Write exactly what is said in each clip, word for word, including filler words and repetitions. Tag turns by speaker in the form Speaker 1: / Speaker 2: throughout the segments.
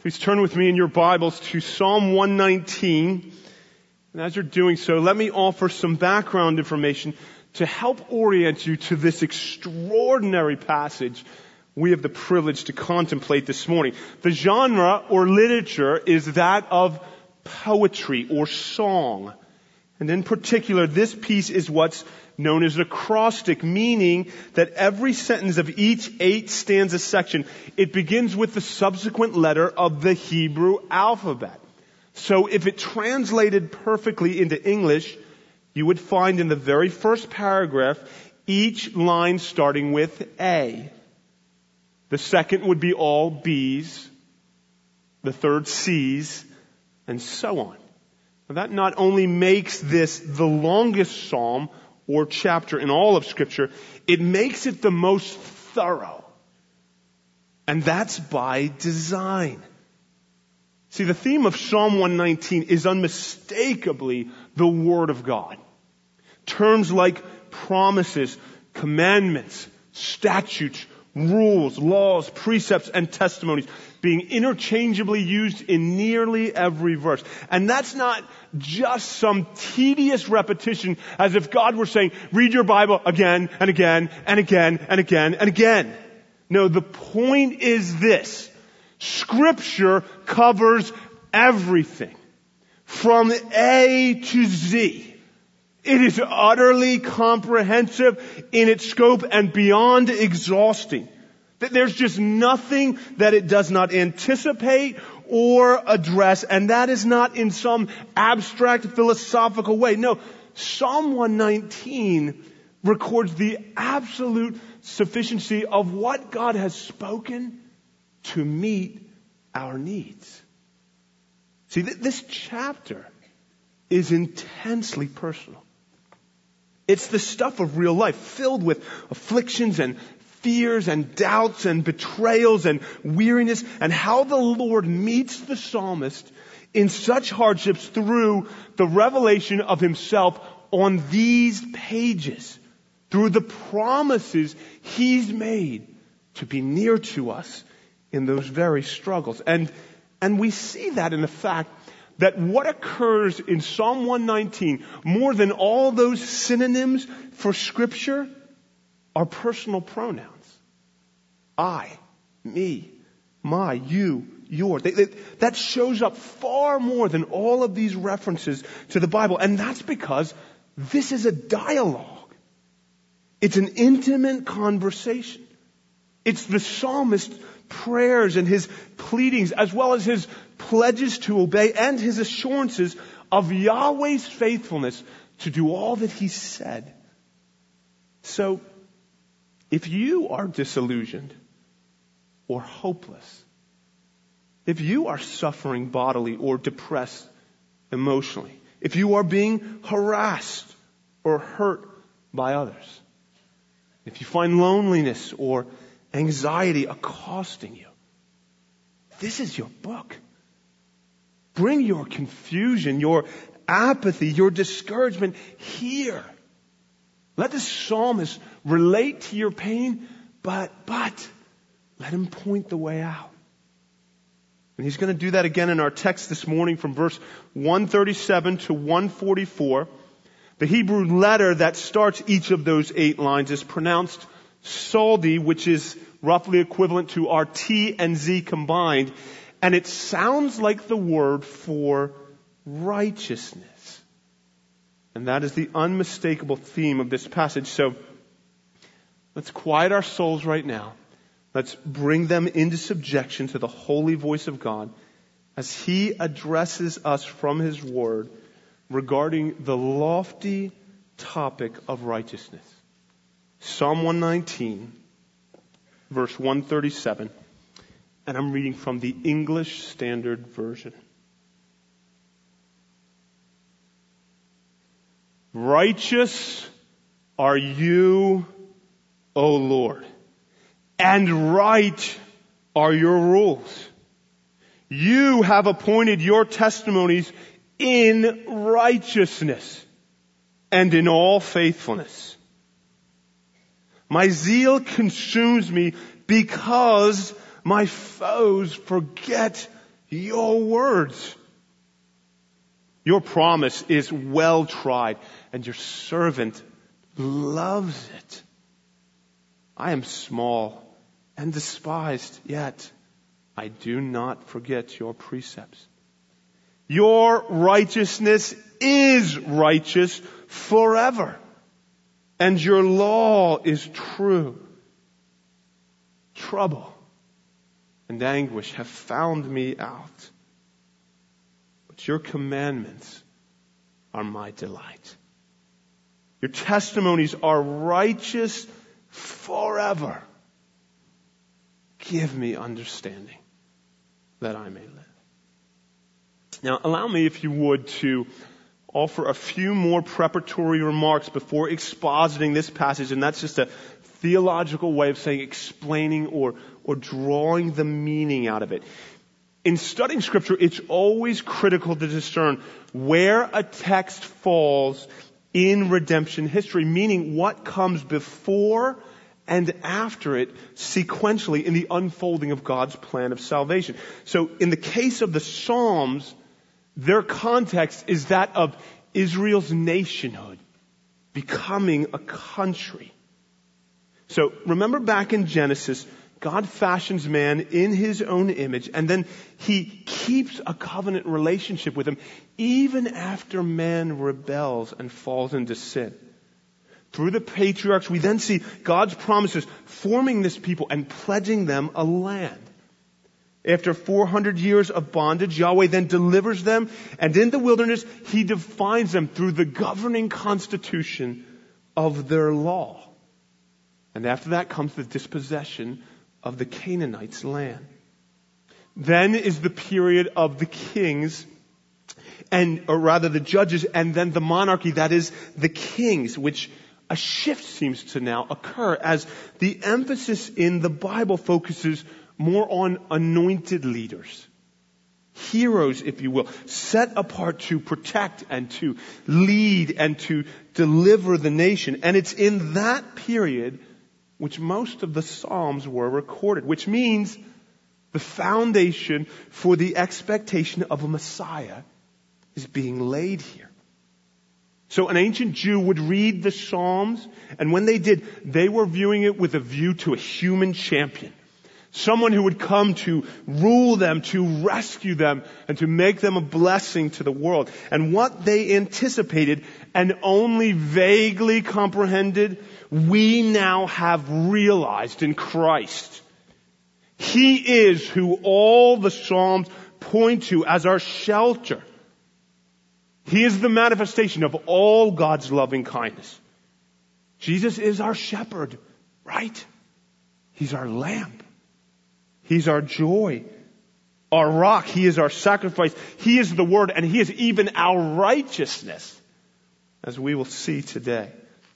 Speaker 1: Please turn with me in your Bibles to Psalm one nineteen. And as you're doing so, let me offer some background information to help orient you to this extraordinary passage we have the privilege to contemplate this morning. The genre or literature is that of poetry or song. And in particular, this piece is what's known as acrostic, meaning that every sentence of each eight stanza section, it begins with the subsequent letter of the Hebrew alphabet. So if it translated perfectly into English, you would find in the very first paragraph, each line starting with A. The second would be all B's, the third C's, and so on. Now that not only makes this the longest psalm or chapter in all of Scripture, it makes it the most thorough. And that's by design. See, the theme of Psalm one nineteen is unmistakably the Word of God. Terms like promises, commandments, statutes, rules, laws, precepts, and testimonies being interchangeably used in nearly every verse. And that's not just some tedious repetition as if God were saying, read your Bible again and again and again and again and again. No, the point is this. Scripture covers everything from A to Z. It is utterly comprehensive in its scope and beyond exhausting. There's just nothing that it does not anticipate or address, and that is not in some abstract philosophical way. No, Psalm one nineteen records the absolute sufficiency of what God has spoken to meet our needs. See, th- this chapter is intensely personal. It's the stuff of real life, filled with afflictions and fears and doubts and betrayals and weariness, and how the Lord meets the psalmist in such hardships through the revelation of Himself on these pages, through the promises He's made to be near to us in those very struggles. And, and we see that in the fact that what occurs in Psalm one nineteen, more than all those synonyms for Scripture, are personal pronouns. I, me, my, you, your. They, they, that shows up far more than all of these references to the Bible. And that's because this is a dialogue. It's an intimate conversation. It's the psalmist's prayers and his pleadings, as well as his pledges to obey and his assurances of Yahweh's faithfulness to do all that He said. So, if you are disillusioned or hopeless, if you are suffering bodily or depressed emotionally, if you are being harassed or hurt by others, if you find loneliness or anxiety accosting you, this is your book. Bring your confusion, your apathy, your discouragement here. Let the psalmist relate to your pain, but, but, let him point the way out. And he's going to do that again in our text this morning from verse one thirty-seven to one forty-four. The Hebrew letter that starts each of those eight lines is pronounced Saldi, which is roughly equivalent to our T and Z combined. And it sounds like the word for righteousness. And that is the unmistakable theme of this passage. So let's quiet our souls right now. Let's bring them into subjection to the holy voice of God as He addresses us from His word regarding the lofty topic of righteousness. Psalm one nineteen, verse one thirty-seven. And I'm reading from the English Standard Version. Righteous are you, O Lord, and right are your rules. You have appointed your testimonies in righteousness and in all faithfulness. My zeal consumes me because my foes forget Your words. Your promise is well tried, and your servant loves it. I am small and despised, yet I do not forget your precepts. Your righteousness is righteous forever, and your law is true. Trouble and anguish have found me out, but your commandments are my delight. Your testimonies are righteous forever. Give me understanding that I may live. Now, allow me, if you would, to offer a few more preparatory remarks before expositing this passage, and that's just a theological way of saying explaining or, or drawing the meaning out of it. In studying Scripture, it's always critical to discern where a text falls in redemption history, meaning what comes before and after it sequentially in the unfolding of God's plan of salvation. So in the case of the Psalms, their context is that of Israel's nationhood, becoming a country. So remember back in Genesis, God fashions man in his own image, and then he keeps a covenant relationship with him even after man rebels and falls into sin. Through the patriarchs, we then see God's promises forming this people and pledging them a land. After four hundred years of bondage, Yahweh then delivers them, and in the wilderness, he defines them through the governing constitution of their law. And after that comes the dispossession of the Canaanites' land. Then is the period of the kings, and or rather the judges, and then the monarchy, that is the kings, which a shift seems to now occur as the emphasis in the Bible focuses more on anointed leaders. Heroes, if you will, set apart to protect and to lead and to deliver the nation. And it's in that period which most of the Psalms were recorded, which means the foundation for the expectation of a Messiah is being laid here. So an ancient Jew would read the Psalms, and when they did, they were viewing it with a view to a human champion. Someone who would come to rule them, to rescue them, and to make them a blessing to the world. And what they anticipated and only vaguely comprehended, we now have realized in Christ. He is who all the Psalms point to as our shelter. He is the manifestation of all God's loving kindness. Jesus is our shepherd, right? He's our lamp. He's our joy, our rock. He is our sacrifice. He is the Word, and He is even our righteousness, as we will see today.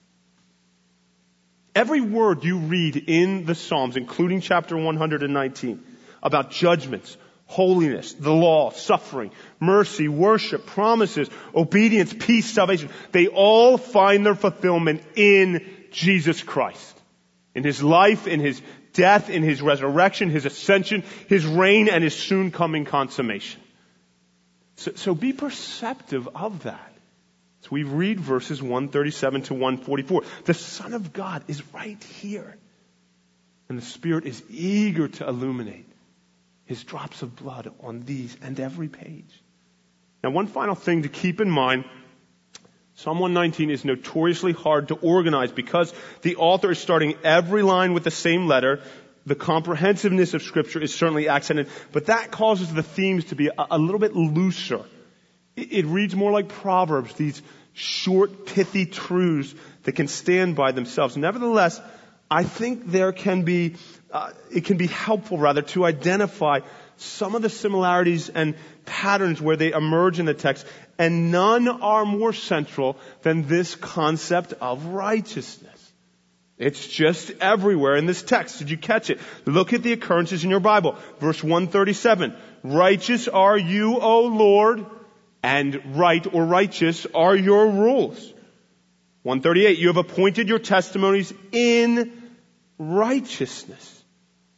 Speaker 1: Every word you read in the Psalms, including chapter one hundred nineteen, about judgments, holiness, the law, suffering, mercy, worship, promises, obedience, peace, salvation, they all find their fulfillment in Jesus Christ. In His life, in His death, in His resurrection, His ascension, His reign, and His soon coming consummation. So, so be perceptive of that. So we read verses one thirty-seven to one forty-four. The Son of God is right here. And the Spirit is eager to illuminate His drops of blood on these and every page. Now, one final thing to keep in mind. Psalm one nineteen is notoriously hard to organize because the author is starting every line with the same letter. The comprehensiveness of Scripture is certainly accented, but that causes the themes to be a, a little bit looser. It, it reads more like Proverbs, these short, pithy truths that can stand by themselves. Nevertheless, I think there can be, uh, it can be helpful rather to identify some of the similarities and patterns where they emerge in the text, and none are more central than this concept of righteousness. It's just everywhere in this text. Did you catch it? Look at the occurrences in your Bible. Verse one thirty-seven. Righteous are you, O Lord, and right or righteous are your rules. one thirty-eight. You have appointed your testimonies in righteousness.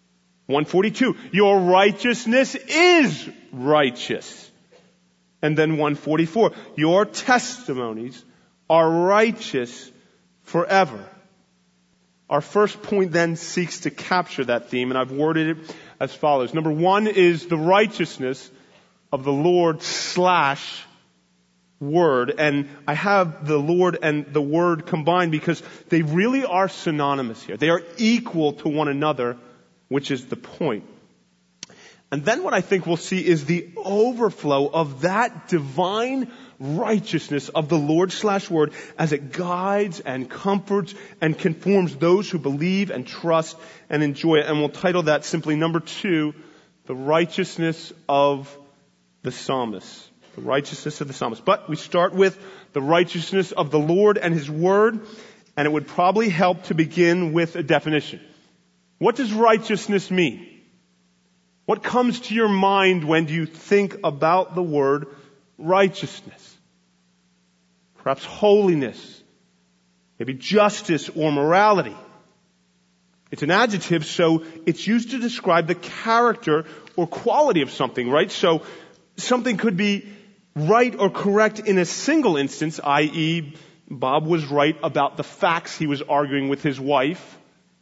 Speaker 1: one forty-two, your righteousness is righteous. And then one forty-four, your testimonies are righteous forever. Our first point then seeks to capture that theme, and I've worded it as follows. Number one is the righteousness of the Lord slash word. And I have the Lord and the word combined because they really are synonymous here. They are equal to one another, which is the point. And then what I think we'll see is the overflow of that divine righteousness of the Lord slash word as it guides and comforts and conforms those who believe and trust and enjoy it. And we'll title that simply number two, the righteousness of the psalmist. The righteousness of the psalmist. But we start with the righteousness of the Lord and His word, and it would probably help to begin with a definition. What does righteousness mean? What comes to your mind when you think about the word righteousness? Perhaps holiness, maybe justice or morality. It's an adjective, so it's used to describe the character or quality of something, right? So something could be right or correct in a single instance, that is, Bob was right about the facts he was arguing with his wife.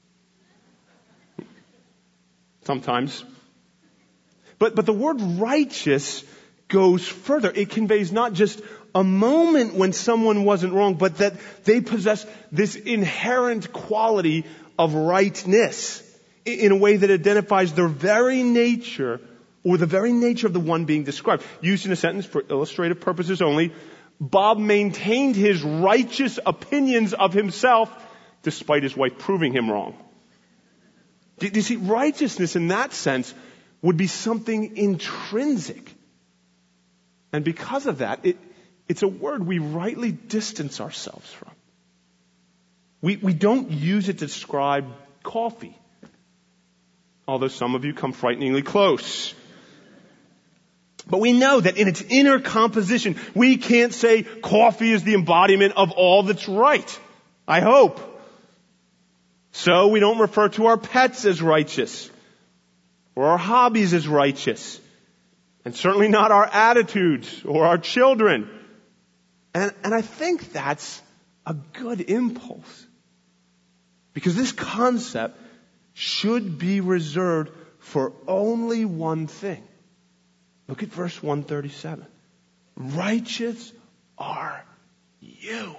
Speaker 1: Sometimes. But, but the word righteous goes further. It conveys not just a moment when someone wasn't wrong, but that they possess this inherent quality of rightness in a way that identifies their very nature or the very nature of the one being described. Used in a sentence for illustrative purposes only, Bob maintained his righteous opinions of himself despite his wife proving him wrong. Do you see, righteousness in that sense would be something intrinsic. And because of that, it, it's a word we rightly distance ourselves from. We, we don't use it to describe coffee, although some of you come frighteningly close. But we know that in its inner composition, we can't say coffee is the embodiment of all that's right. I hope. So we don't refer to our pets as righteous, or our hobbies as righteous, and certainly not our attitudes or our children. And, and I think that's a good impulse, because this concept should be reserved for only one thing. Look at verse one thirty-seven. Righteous are you.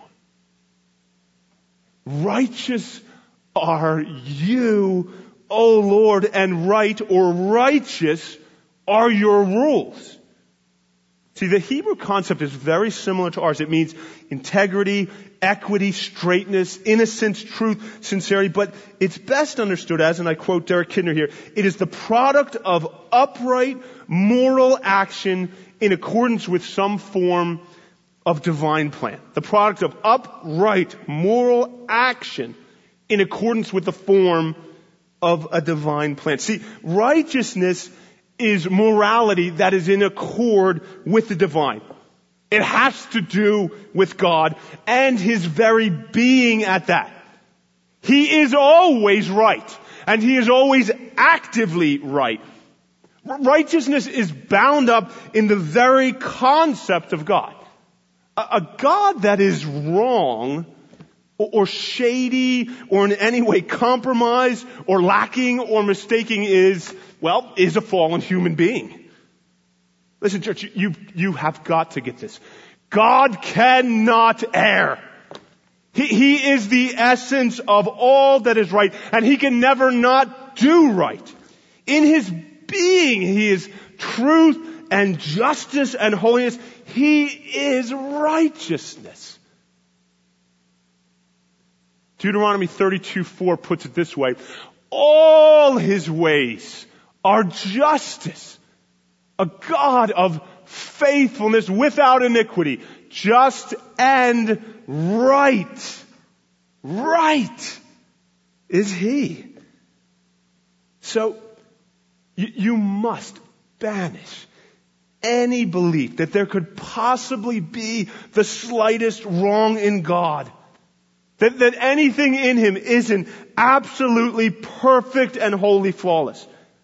Speaker 1: Righteous are you, O Lord, and right or righteous are your rules. See, the Hebrew concept is very similar to ours. It means integrity, equity, straightness, innocence, truth, sincerity, but it's best understood as, and I quote Derek Kidner here, it is the product of upright moral action in accordance with some form of divine plan. The product of upright moral action in accordance with the form of a divine plan. See, righteousness is morality that is in accord with the divine. It has to do with God and His very being at that. He is always right, and He is always actively right. Righteousness is bound up in the very concept of God. A, a God that is wrong or, or shady or in any way compromised or lacking or mistaking is, well, is a fallen human being. Listen, church, you, you have got to get this. God cannot err. He, he is the essence of all that is right, and He can never not do right. In His being, He is truth and justice and holiness. He is righteousness. Deuteronomy thirty-two four puts it this way. All His ways are justice. A God of faithfulness without iniquity. Just and right. Right is He. So, you, you must banish any belief that there could possibly be the slightest wrong in God. That, that anything in Him isn't absolutely perfect and wholly flawless.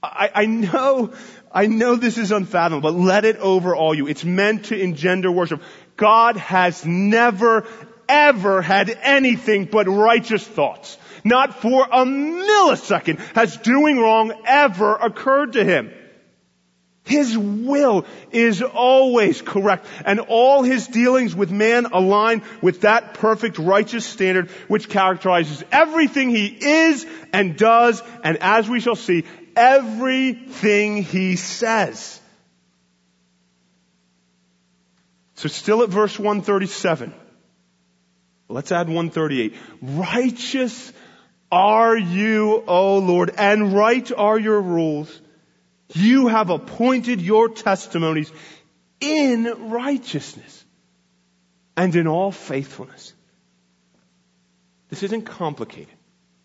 Speaker 1: I, I know, I know this is unfathomable, but let it overawe you. It's meant to engender worship. God has never, ever had anything but righteous thoughts. Not for a millisecond has doing wrong ever occurred to him. His will is always correct, and all his dealings with man align with that perfect righteous standard which characterizes everything he is and does, and as we shall see, everything he says. So still at verse one thirty-seven. Let's add one thirty-eight. Righteous are you, O Lord, and right are your rules. You have appointed your testimonies in righteousness and in all faithfulness. This isn't complicated.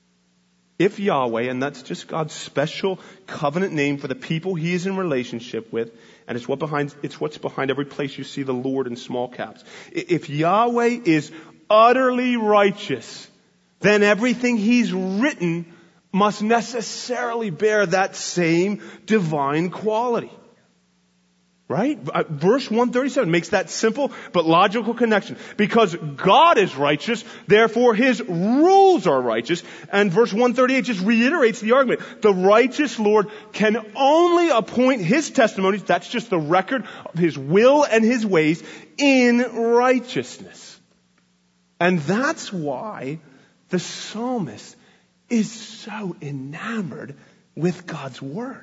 Speaker 1: If Yahweh, and that's just God's special covenant name for the people he is in relationship with, and it's what behind, it's what's behind every place you see the Lord in small caps. If Yahweh is utterly righteous, then everything he's written must necessarily bear that same divine quality. Right? Verse one thirty-seven makes that simple but logical connection. Because God is righteous, therefore his rules are righteous. And verse one thirty-eight just reiterates the argument. The righteous Lord can only appoint his testimonies, that's just the record of his will and his ways, in righteousness. And that's why the psalmist is so enamored with God's word.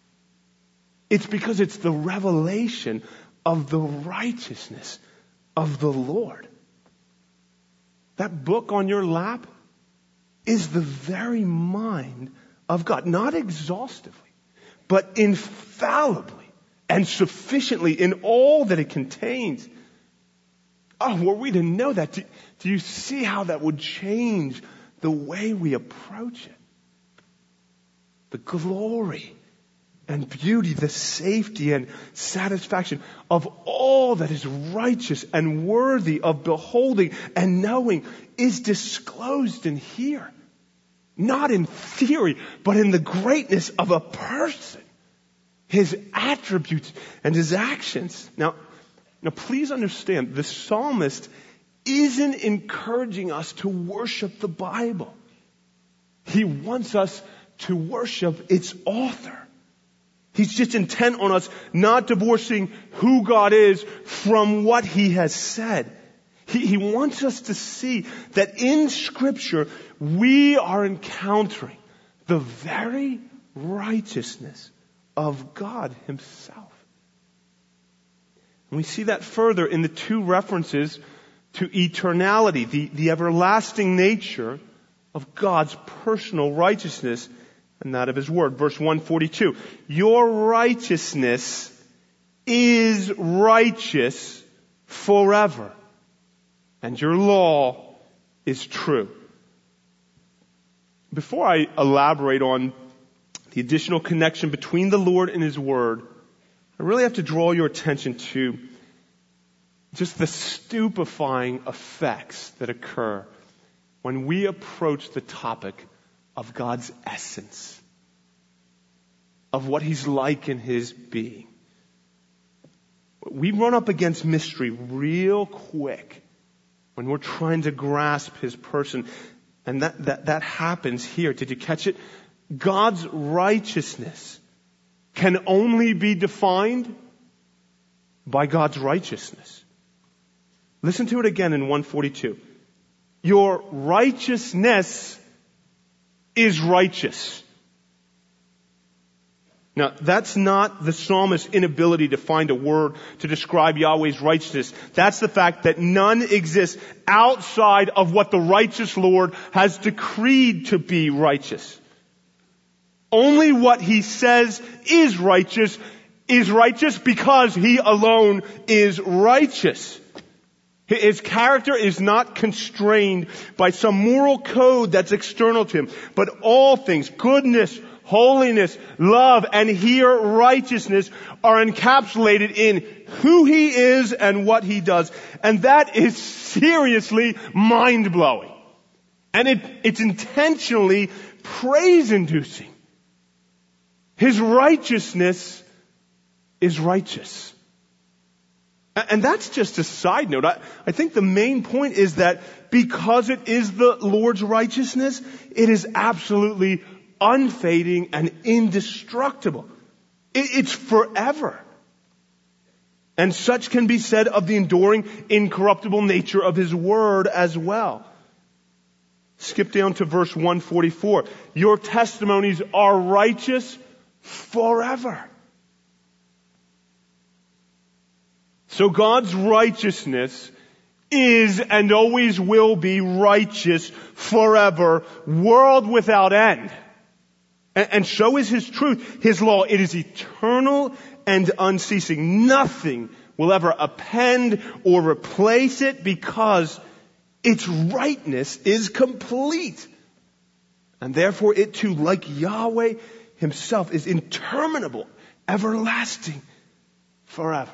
Speaker 1: It's because it's the revelation of the righteousness of the Lord. That book on your lap is the very mind of God. Not exhaustively, but infallibly and sufficiently in all that it contains. Oh, were we to know that, do, do you see how that would change the way we approach it? The glory and beauty, the safety and satisfaction of all that is righteous and worthy of beholding and knowing is disclosed in here. Not in theory, but in the greatness of a person, his attributes and his actions. Now, now please understand, the psalmist isn't encouraging us to worship the Bible. He wants us to worship its author. He's just intent on us not divorcing who God is from what he has said. He, he wants us to see that in Scripture we are encountering the very righteousness of God himself. And we see that further in the two references to eternality, the, the everlasting nature of God's personal righteousness and that of his word. Verse one forty-two, your righteousness is righteous forever, and your law is true. Before I elaborate on the additional connection between the Lord and his word, I really have to draw your attention to just the stupefying effects that occur when we approach the topic of God's essence, of what he's like in his being. We run up against mystery real quick when we're trying to grasp his person. And that, that, that happens here. Did you catch it? God's righteousness can only be defined by God's righteousness. Listen to it again in one forty-two. Your righteousness is righteous. Now, that's not the psalmist's inability to find a word to describe Yahweh's righteousness. That's the fact that none exists outside of what the righteous Lord has decreed to be righteous. Only what he says is righteous is righteous because he alone is righteous. His character is not constrained by some moral code that's external to him, but all things, goodness, holiness, love, and here righteousness are encapsulated in who he is and what he does. And that is seriously mind-blowing. And it, it's intentionally praise-inducing. His righteousness is righteous. And that's just a side note. I, I think the main point is that because it is the Lord's righteousness, it is absolutely unfading and indestructible. It, it's forever. And such can be said of the enduring, incorruptible nature of His Word as well. Skip down to verse one forty-four. Your testimonies are righteous forever. So God's righteousness is and always will be righteous forever, world without end. And, and so is His truth, His law. It is eternal and unceasing. Nothing will ever append or replace it because its rightness is complete. And therefore it too, like Yahweh Himself, is interminable, everlasting, forever.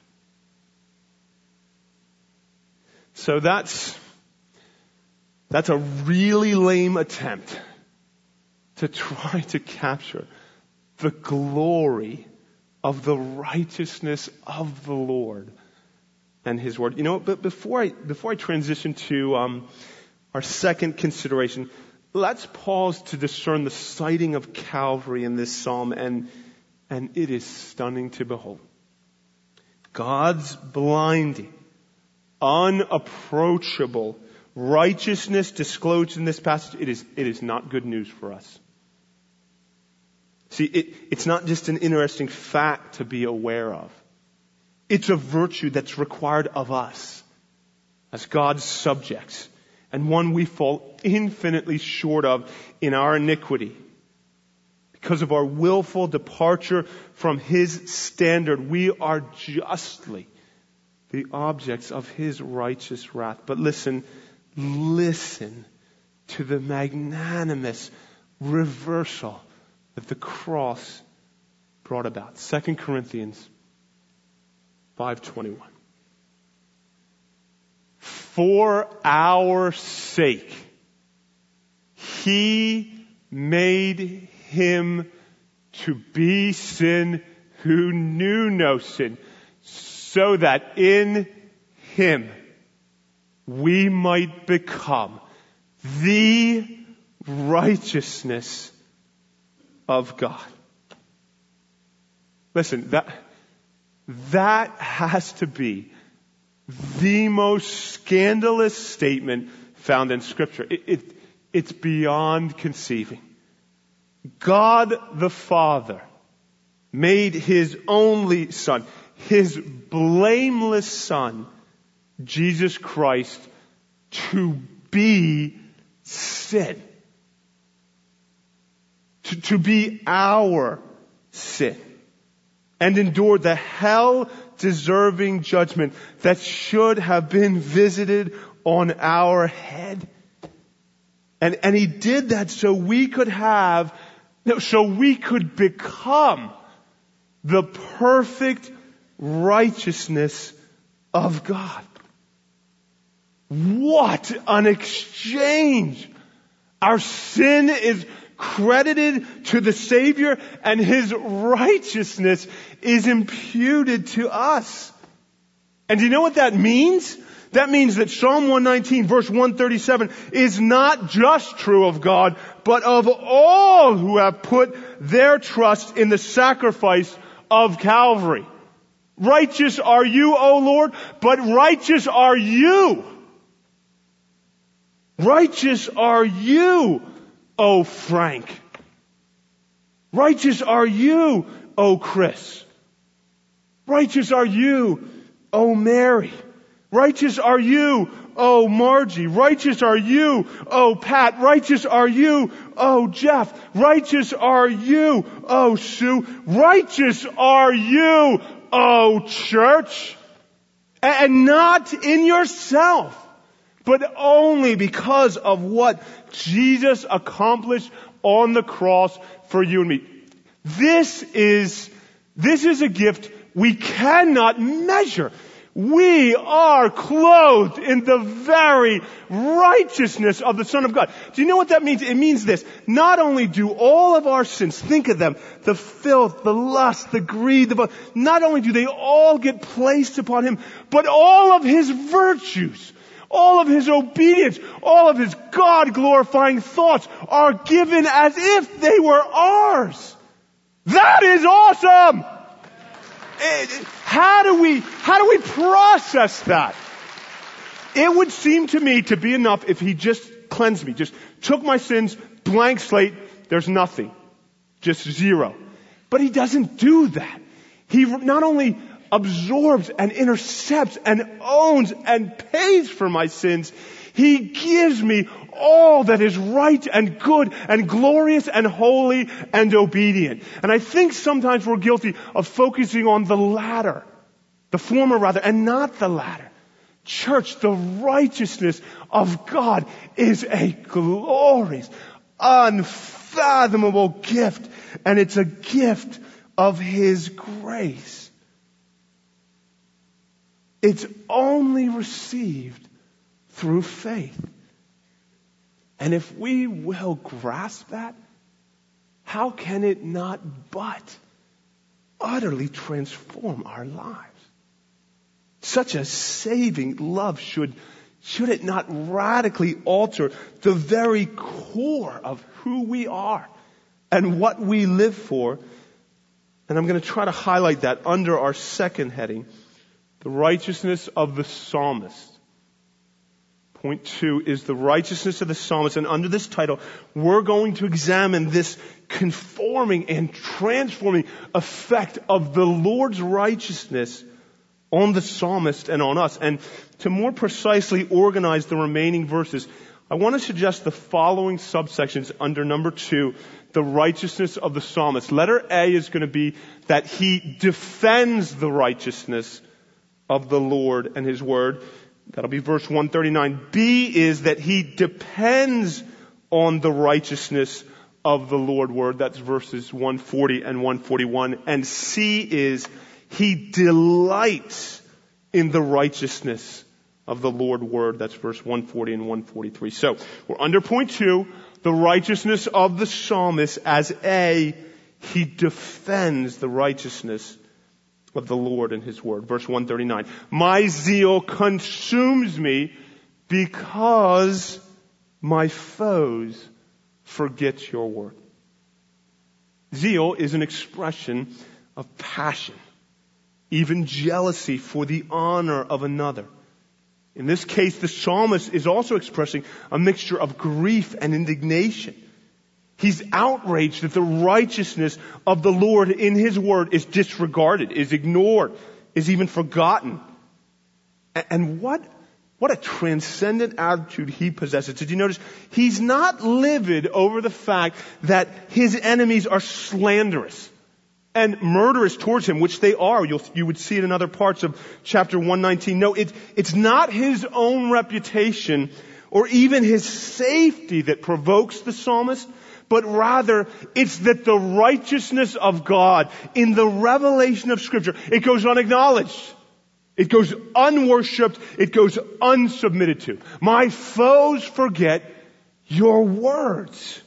Speaker 1: So that's, that's a really lame attempt to try to capture the glory of the righteousness of the Lord and His Word. You know, but before I, before I transition to um, our second consideration, let's pause to discern the sighting of Calvary in this psalm, and, and it is stunning to behold. God's blinding, unapproachable righteousness disclosed in this passage, it is, it is not good news for us. See, it, it's not just an interesting fact to be aware of. It's a virtue that's required of us as God's subjects, and one we fall infinitely short of in our iniquity. Because of our willful departure from His standard, we are justly the objects of His righteous wrath. But listen, listen to the magnanimous reversal that the cross brought about. Second Corinthians five twenty-one. For our sake, He made Him to be sin who knew no sin, so that in Him we might become the righteousness of God. Listen, that, that has to be the most scandalous statement found in Scripture. It, it, it's beyond conceiving. God the Father made His only Son, His blameless Son, Jesus Christ, to be sin. To, to be our sin. And endure the hell-deserving judgment that should have been visited on our head. And, and He did that so we could have, no, so we could become the perfect righteousness of God. What an exchange! Our sin is credited to the Savior, and His righteousness is imputed to us. And do you know what that means? That means that Psalm one nineteen verse one thirty-seven is not just true of God, but of all who have put their trust in the sacrifice of Calvary. Righteous are you, O Lord, but righteous are you. Righteous are you, O Frank. Righteous are you, O Chris. Righteous are you, O Mary. Righteous are you, O Margie. Righteous are you, O Pat. Righteous are you, O Jeff. Righteous are you, O Sue. Righteous are you, O church. And not in yourself, but only because of what Jesus accomplished on the cross for you and me. This is, this is a gift we cannot measure. We are clothed in the very righteousness of the Son of God. Do you know what that means? It means this. Not only do all of our sins, think of them, the filth, the lust, the greed, the, not only do they all get placed upon him, but all of his virtues, all of his obedience, all of his God-glorifying thoughts are given as if they were ours. That is awesome! How do we, how do we process that? It would seem to me to be enough if he just cleansed me, just took my sins, blank slate, there's nothing. Just zero. But he doesn't do that. He not only absorbs and intercepts and owns and pays for my sins, he gives me all that is right and good and glorious and holy and obedient. And I think sometimes we're guilty of focusing on the latter, the former rather, and not the latter. Church, the righteousness of God is a glorious, unfathomable gift, and it's a gift of his grace. It's only received through faith. And if we will grasp that, how can it not but utterly transform our lives? Such a saving love should, should it not radically alter the very core of who we are and what we live for? And I'm going to try to highlight that under our second heading, the righteousness of the psalmist. Point two is the righteousness of the psalmist. And under this title, we're going to examine this conforming and transforming effect of the Lord's righteousness on the psalmist and on us. And to more precisely organize the remaining verses, I want to suggest the following subsections under number two, the righteousness of the psalmist. Letter A is going to be that he defends the righteousness of the Lord and his word. That'll be verse one thirty-nine. B is that he depends on the righteousness of the Lord word. That's verses one forty and one forty-one. And C is he delights in the righteousness of the Lord word. That's verse one forty and one forty-three. So we're under point two, the righteousness of the psalmist as A, he defends the righteousness of the Lord and his word. Verse one thirty-nine. My zeal consumes me because my foes forget your word. Zeal is an expression of passion, even jealousy for the honor of another. In this case, the psalmist is also expressing a mixture of grief and indignation. He's outraged that the righteousness of the Lord in his word is disregarded, is ignored, is even forgotten. And what, what a transcendent attitude he possesses. Did you notice? He's not livid over the fact that his enemies are slanderous and murderous towards him, which they are. You'll, you would see it in other parts of chapter one nineteen. No, it, it's not his own reputation or even his safety that provokes the psalmist, but rather it's that the righteousness of God in the revelation of Scripture, it goes unacknowledged. It goes unworshipped. It goes unsubmitted to. My foes forget your words.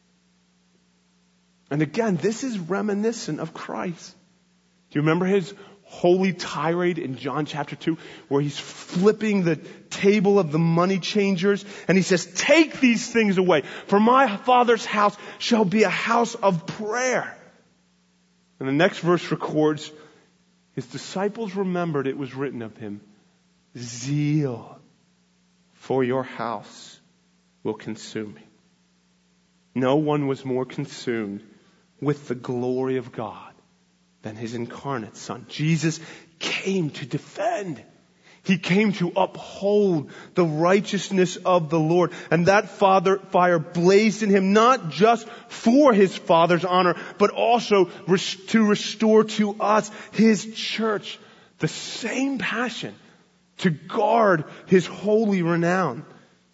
Speaker 1: And again, this is reminiscent of Christ. Do you remember his holy tirade in John chapter two, where he's flipping the table of the money changers, and he says, take these things away, for my Father's house shall be a house of prayer. And the next verse records, his disciples remembered it was written of him, zeal for your house will consume me. No one was more consumed with the glory of God than his incarnate Son. Jesus came to defend. He came to uphold the righteousness of the Lord. And that father, fire blazed in him not just for his Father's honor, but also res- to restore to us, his church, the same passion to guard his holy renown.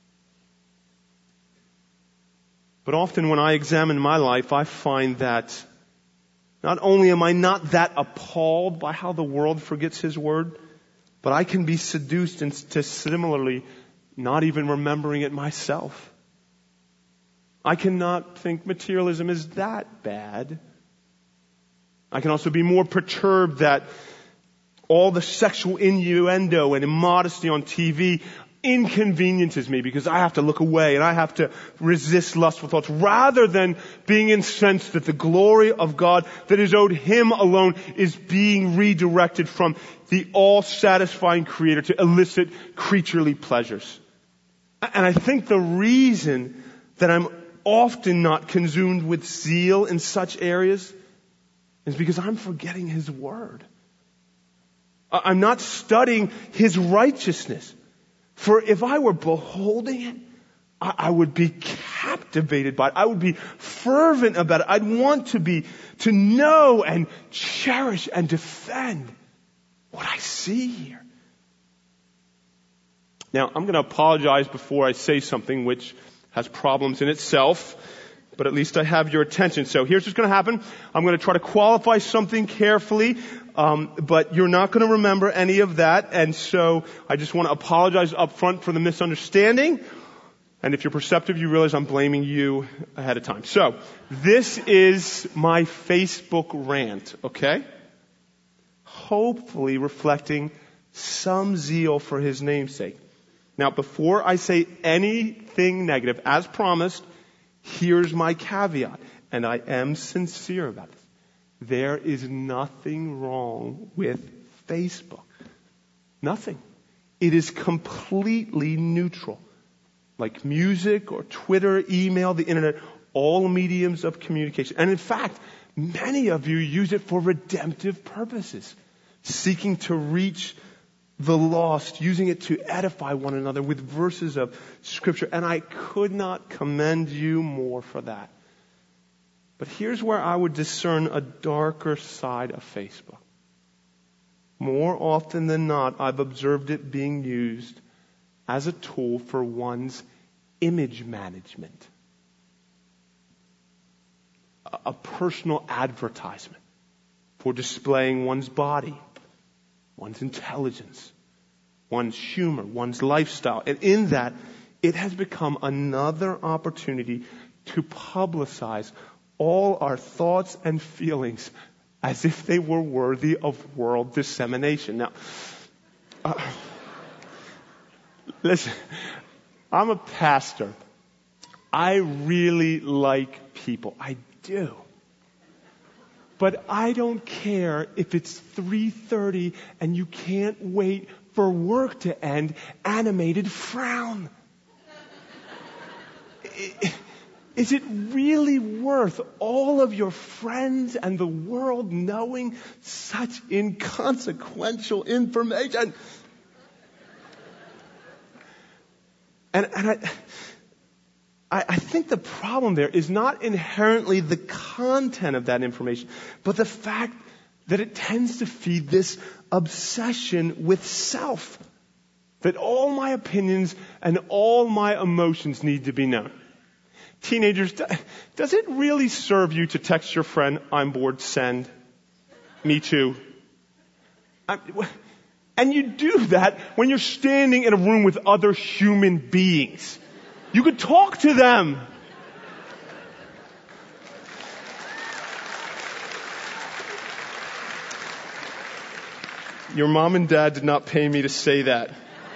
Speaker 1: But often when I examine my life, I find that not only am I not that appalled by how the world forgets his word, But I can be seduced into similarly not even remembering it myself. I cannot think materialism is that bad. I can also be more perturbed that all the sexual innuendo and immodesty on T V inconveniences me because I have to look away and I have to resist lustful thoughts rather than being incensed that the glory of God that is owed Him alone is being redirected from the all-satisfying Creator to illicit creaturely pleasures. And I think the reason that I'm often not consumed with zeal in such areas is because I'm forgetting His Word. I'm not studying His righteousness. For if I were beholding it, I would be captivated by it. I would be fervent about it. I'd want to be, to know and cherish and defend what I see here. Now, I'm going to apologize before I say something which has problems in itself, but at least I have your attention. So here's what's going to happen. I'm going to try to qualify something carefully, um, but you're not going to remember any of that. And so I just want to apologize up front for the misunderstanding. And if you're perceptive, you realize I'm blaming you ahead of time. So this is my Facebook rant, okay? Hopefully reflecting some zeal for His namesake. Now, before I say anything negative, as promised, here's my caveat, and I am sincere about this. There is nothing wrong with Facebook. Nothing. It is completely neutral. Like music or Twitter, email, the internet, all mediums of communication. And in fact, many of you use it for redemptive purposes, seeking to reach the lost, using it to edify one another with verses of Scripture. And I could not commend you more for that. But here's where I would discern a darker side of Facebook. More often than not, I've observed it being used as a tool for one's image management. A personal advertisement for displaying one's body, one's intelligence, one's humor, one's lifestyle. And in that, it has become another opportunity to publicize all our thoughts and feelings as if they were worthy of world dissemination. Now, uh, listen, I'm a pastor. I really like people. I do. But I don't care if it's three thirty and you can't wait for work to end. Animated frown. Is it really worth all of your friends and the world knowing such inconsequential information? And, and I, I, I think the problem there is not inherently the content of that information, but the fact that it tends to feed this obsession with self. That all my opinions and all my emotions need to be known. Teenagers, does it really serve you to text your friend, "I'm bored, send"? Me too. I, and you do that when you're standing in a room with other human beings. You could talk to them. Your mom and dad did not pay me to say that.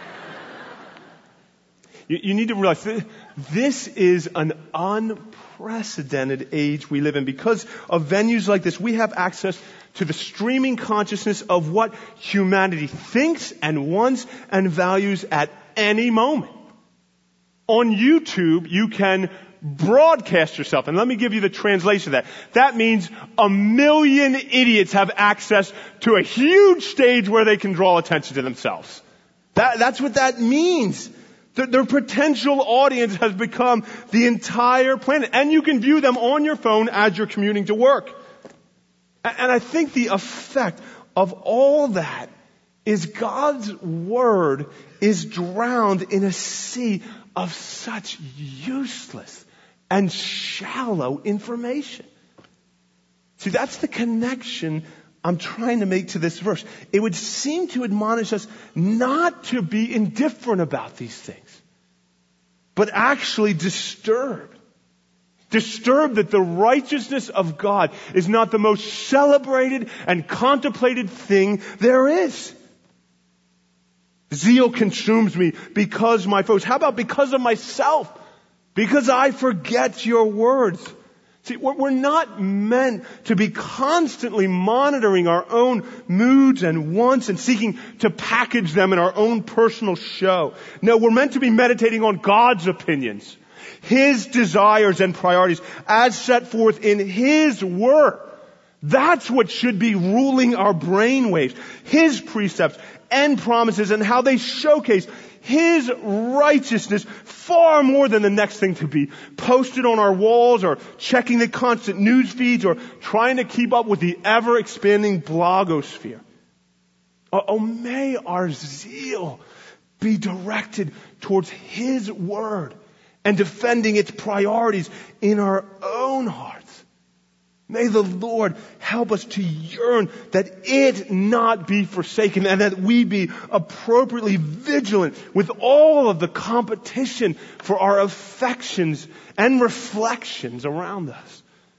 Speaker 1: You, you need to realize that this is an unprecedented age we live in. Because of venues like this, we have access to the streaming consciousness of what humanity thinks and wants and values at any moment. On YouTube, you can broadcast yourself. And let me give you the translation of that. That means a million idiots have access to a huge stage where they can draw attention to themselves. That, that's what that means. Their, their potential audience has become the entire planet. And you can view them on your phone as you're commuting to work. And I think the effect of all that is God's Word is drowned in a sea of such useless and shallow information. See, that's the connection I'm trying to make to this verse. It would seem to admonish us not to be indifferent about these things, but actually disturbed. Disturbed that the righteousness of God is not the most celebrated and contemplated thing there is. Zeal consumes me because my foes. How about because of myself? Because I forget your words. See, we're not meant to be constantly monitoring our own moods and wants and seeking to package them in our own personal show. No, we're meant to be meditating on God's opinions, His desires and priorities as set forth in His Word. That's what should be ruling our brainwaves. His precepts and promises and how they showcase His righteousness far more than the next thing to be posted on our walls or checking the constant news feeds or trying to keep up with the ever-expanding blogosphere. Oh, oh, may our zeal be directed towards His Word and defending its priorities in our own hearts. May the Lord help us to yearn that it not be forsaken and that we be appropriately vigilant with all of the competition for our affections and reflections around us.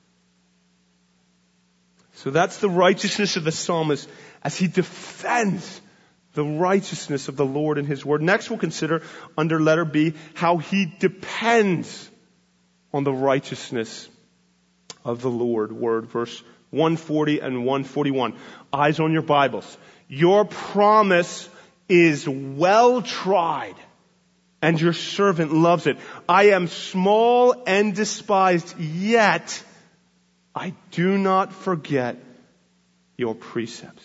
Speaker 1: So that's the righteousness of the psalmist as he defends the righteousness of the Lord in His Word. Next we'll consider under letter B how he depends on the righteousness of the Lord. Word, verse one forty and one forty-one. Eyes on your Bibles. Your promise is well tried, and your servant loves it. I am small and despised, yet I do not forget your precepts.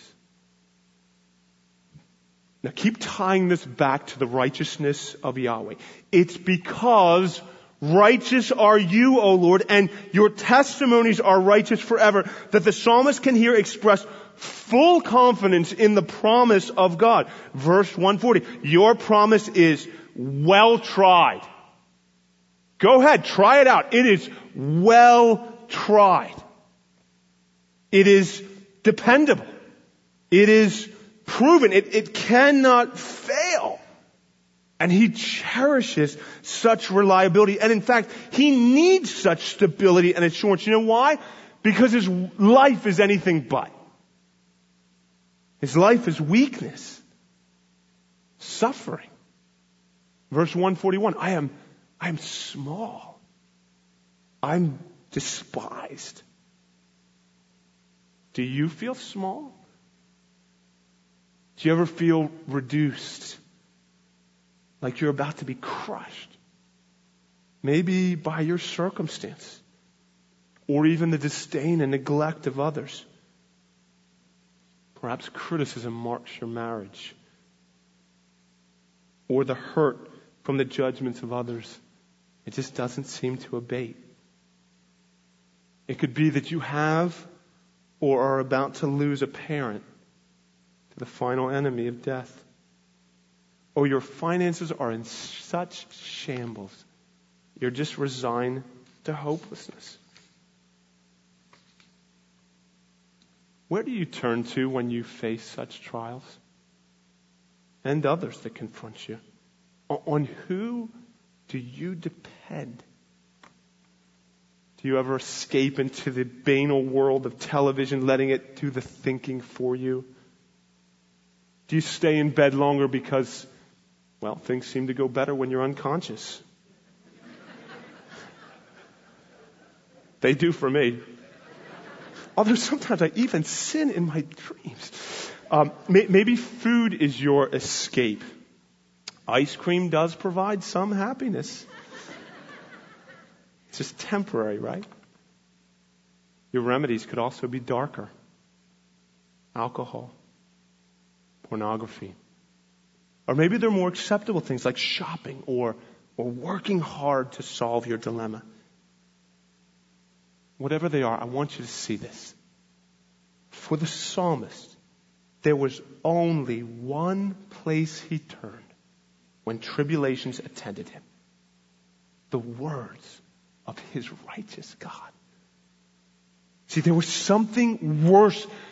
Speaker 1: Now keep tying this back to the righteousness of Yahweh. It's because righteous are you, O Lord, and your testimonies are righteous forever, that the psalmist can here express full confidence in the promise of God. Verse one forty, your promise is well tried. Go ahead, try it out. It is well tried. It is dependable. It is proven. It, it cannot fail. And he cherishes such reliability. And in fact, he needs such stability and assurance. You know why? Because his life is anything but. His life is weakness, suffering. Verse one forty-one, I am, I am small. I'm despised. Do you feel small? Do you ever feel reduced? Like you're about to be crushed? Maybe by your circumstance, or even the disdain and neglect of others. Perhaps criticism marks your marriage, or the hurt from the judgments of others. It just doesn't seem to abate. It could be that you have or are about to lose a parent to the final enemy of death. Or your finances are in such shambles, you're just resigned to hopelessness. Where do you turn to when you face such trials? And others that confront you? On who do you depend? Do you ever escape into the banal world of television, letting it do the thinking for you? Do you stay in bed longer because, well, things seem to go better when you're unconscious? They do for me. Although sometimes I even sin in my dreams. Um, may, maybe food is your escape. Ice cream does provide some happiness. It's just temporary, right? Your remedies could also be darker. Alcohol, pornography. Or maybe they're more acceptable things like shopping or, or working hard to solve your dilemma. Whatever they are, I want you to see this. For the psalmist, there was only one place he turned when tribulations attended him. The words of his righteous God. See, there was something worse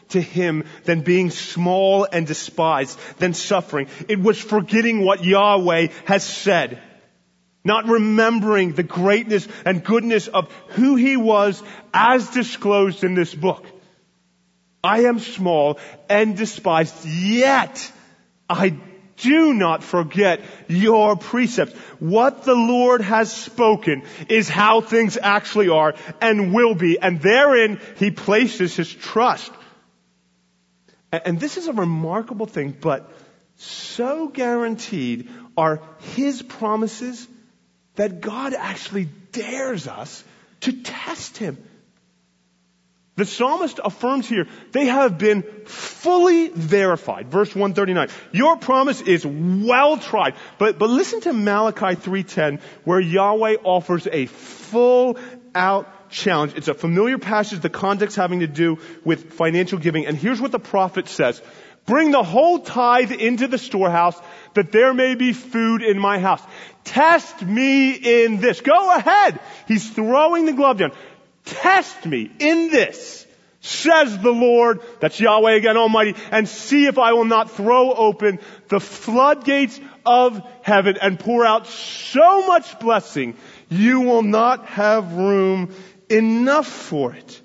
Speaker 1: to him than being small and despised, than suffering. It was forgetting what Yahweh has said, not remembering the greatness and goodness of who he was as disclosed in this book. I am small and despised, yet I do not forget your precepts. What the Lord has spoken is how things actually are and will be. And therein he places his trust. And this is a remarkable thing, but so guaranteed are his promises that God actually dares us to test him. The psalmist affirms here, they have been fully verified. Verse one thirty-nine. Your promise is well tried. But, but listen to Malachi three ten, where Yahweh offers a full out challenge. It's a familiar passage, the context having to do with financial giving. And here's what the prophet says. Bring the whole tithe into the storehouse, that there may be food in my house. Test me in this. Go ahead. He's throwing the glove down. Test me in this, says the Lord, that's Yahweh again Almighty, and see if I will not throw open the floodgates of heaven and pour out so much blessing, you will not have room enough for it.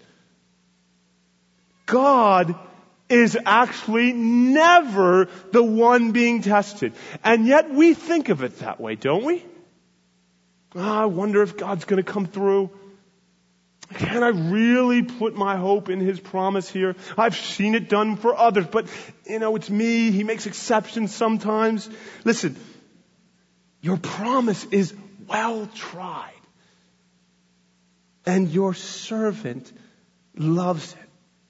Speaker 1: God is actually never the one being tested. And yet we think of it that way, don't we? Oh, I wonder if God's going to come through. Can I really put my hope in his promise here? I've seen it done for others, but, you know, it's me. He makes exceptions sometimes. Listen, your promise is well tried, and your servant loves it.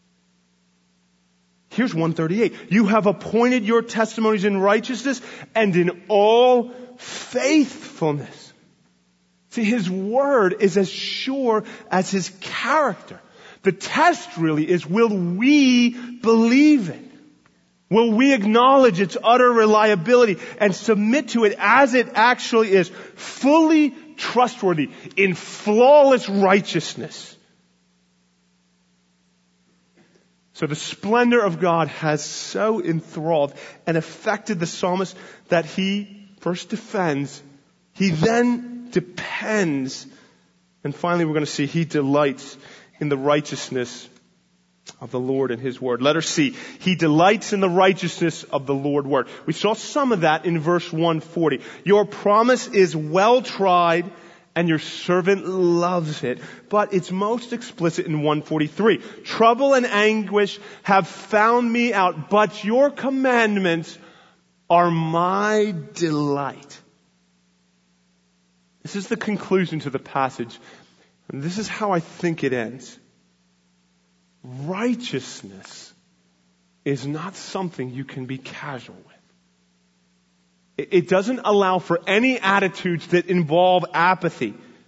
Speaker 1: Here's one thirty-eight. You have appointed your testimonies in righteousness and in all faithfulness. See, his word is as sure as his character. The test really is, will we believe it? Will we acknowledge its utter reliability and submit to it as it actually is, fully trustworthy, in flawless righteousness? So the splendor of God has so enthralled and affected the psalmist that he first defends, he then depends, and finally we're going to see he delights in the righteousness of the Lord and his word. Letter C, he delights in the righteousness of the Lord word. We saw some of that in verse one forty. Your promise is well tried and your servant loves it. But it's most explicit in one forty-three. Trouble and anguish have found me out, but your commandments are my delight. This is the conclusion to the passage. And this is how I think it ends. Righteousness is not something you can be casual with. It doesn't allow for any attitudes that involve apathy.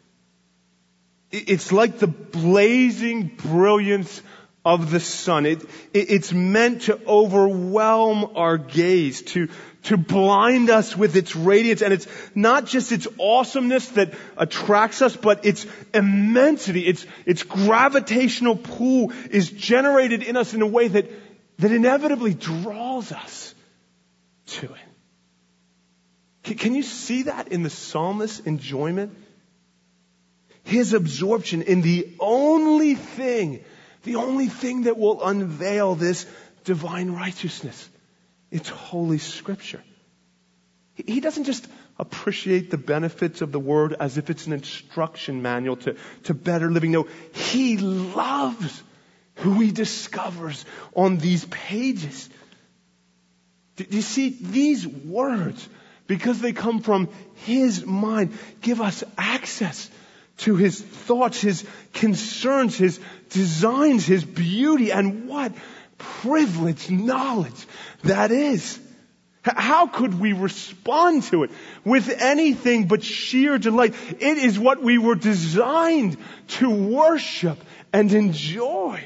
Speaker 1: It's like the blazing brilliance of the sun. It, it, it's meant to overwhelm our gaze, to, to blind us with its radiance. And it's not just its awesomeness that attracts us, but its immensity, its, its gravitational pull is generated in us in a way that, that inevitably draws us to it. Can, can you see that in the psalmist's enjoyment? His absorption in the only thing The only thing that will unveil this divine righteousness. It's Holy Scripture. He doesn't just appreciate the benefits of the Word as if it's an instruction manual to, to better living. No, he loves who he discovers on these pages. Do you see, these words, because they come from his mind, give us access to his thoughts, his concerns, his designs, his beauty, and what privileged knowledge that is. How could we respond to it with anything but sheer delight? It is what we were designed to worship and enjoy.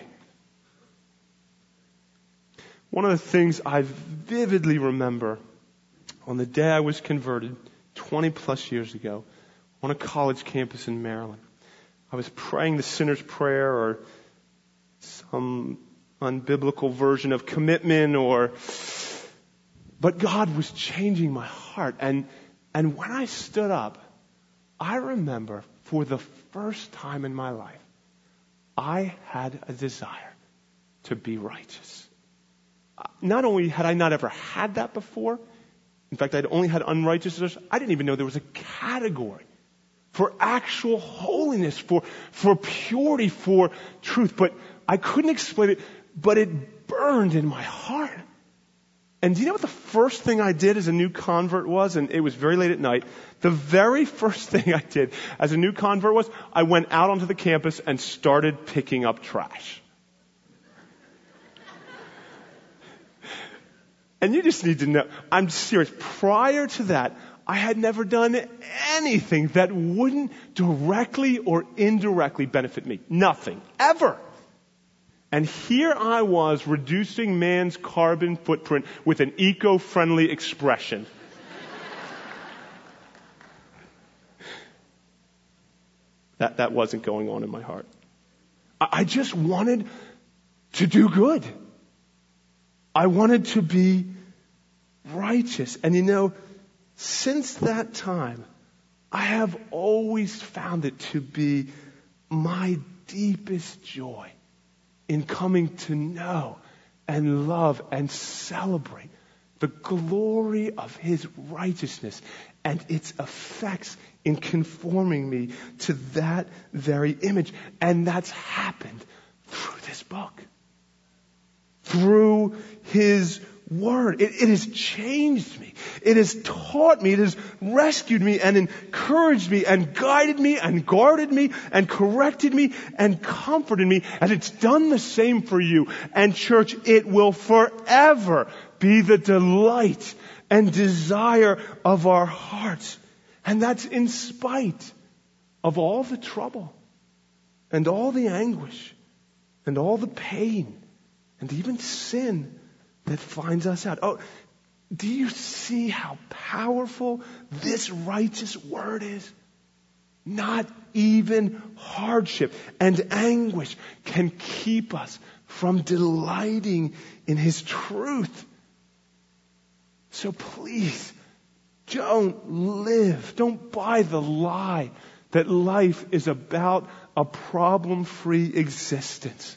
Speaker 1: One of the things I vividly remember on the day I was converted twenty plus years ago, on a college campus in Maryland. I was praying the sinner's prayer or some unbiblical version of commitment or, but God was changing my heart. And, and when I stood up, I remember for the first time in my life, I had a desire to be righteous. Not only had I not ever had that before, in fact, I'd only had unrighteousness, I didn't even know there was a category for actual holiness, for, for purity, for truth. But I couldn't explain it, but it burned in my heart. And do you know what the first thing I did as a new convert was? And it was very late at night. The very first thing I did as a new convert was I went out onto the campus and started picking up trash. And you just need to know, I'm serious. Prior to that, I had never done anything that wouldn't directly or indirectly benefit me. Nothing. Ever. And here I was reducing man's carbon footprint with an eco-friendly expression. That, that wasn't going on in my heart. I, I just wanted to do good. I wanted to be righteous. And you know, since that time, I have always found it to be my deepest joy in coming to know and love and celebrate the glory of His righteousness and its effects in conforming me to that very image. And that's happened through this book. Through His Word. It, it has changed me. It has taught me. It has rescued me and encouraged me and guided me and guarded me and corrected me and comforted me. And it's done the same for you. And church, it will forever be the delight and desire of our hearts. And that's in spite of all the trouble and all the anguish and all the pain and even sin that finds us out. Oh, do you see how powerful this righteous word is? Not even hardship and anguish can keep us from delighting in His truth. So please, don't live, don't buy the lie that life is about a problem-free existence.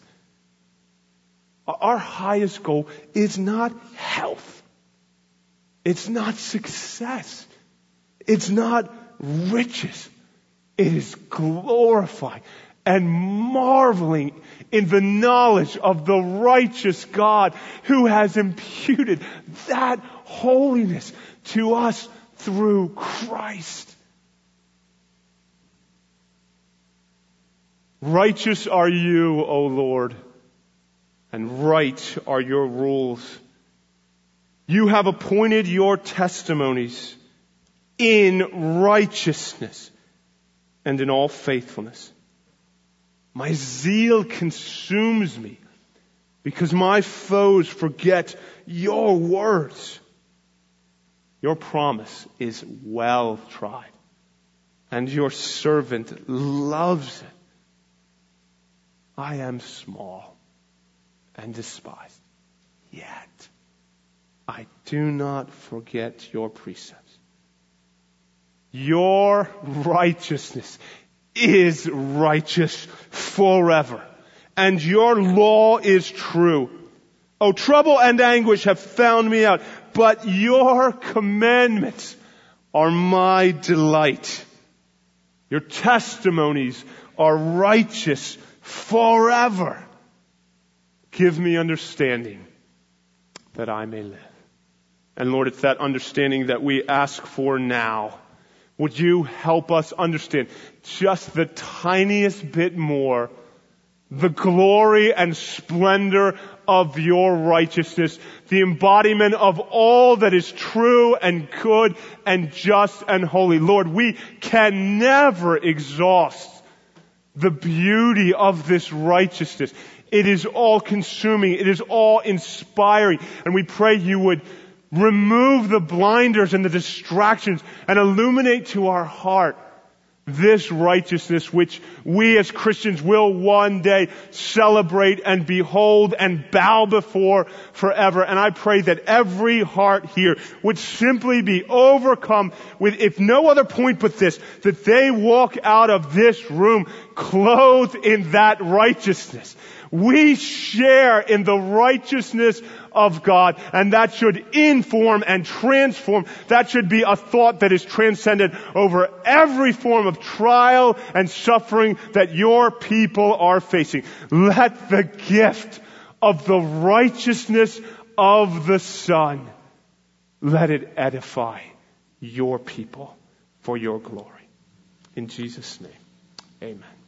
Speaker 1: Our highest goal is not health. It's not success. It's not riches. It is glorifying and marveling in the knowledge of the righteous God who has imputed that holiness to us through Christ. Righteous are you, O Lord, and right are your rules. You have appointed your testimonies in righteousness and in all faithfulness. My zeal consumes me because my foes forget your words. Your promise is well tried, and your servant loves it. I am small and despised, yet I do not forget your precepts. Your righteousness is righteous forever, and your law is true. Oh, trouble and anguish have found me out, but your commandments are my delight. Your testimonies are righteous forever. Give me understanding that I may live. And Lord, it's that understanding that we ask for now. Would you help us understand just the tiniest bit more the glory and splendor of your righteousness, the embodiment of all that is true and good and just and holy. Lord, we can never exhaust the beauty of this righteousness. It is all consuming. It is all inspiring. And we pray you would remove the blinders and the distractions and illuminate to our heart this righteousness which we as Christians will one day celebrate and behold and bow before forever. And I pray that every heart here would simply be overcome with, if no other point but this, that they walk out of this room clothed in that righteousness. We share in the righteousness of God, and that should inform and transform. That should be a thought that is transcendent over every form of trial and suffering that your people are facing. Let the gift of the righteousness of the Son, let it edify your people for your glory. In Jesus' name, amen.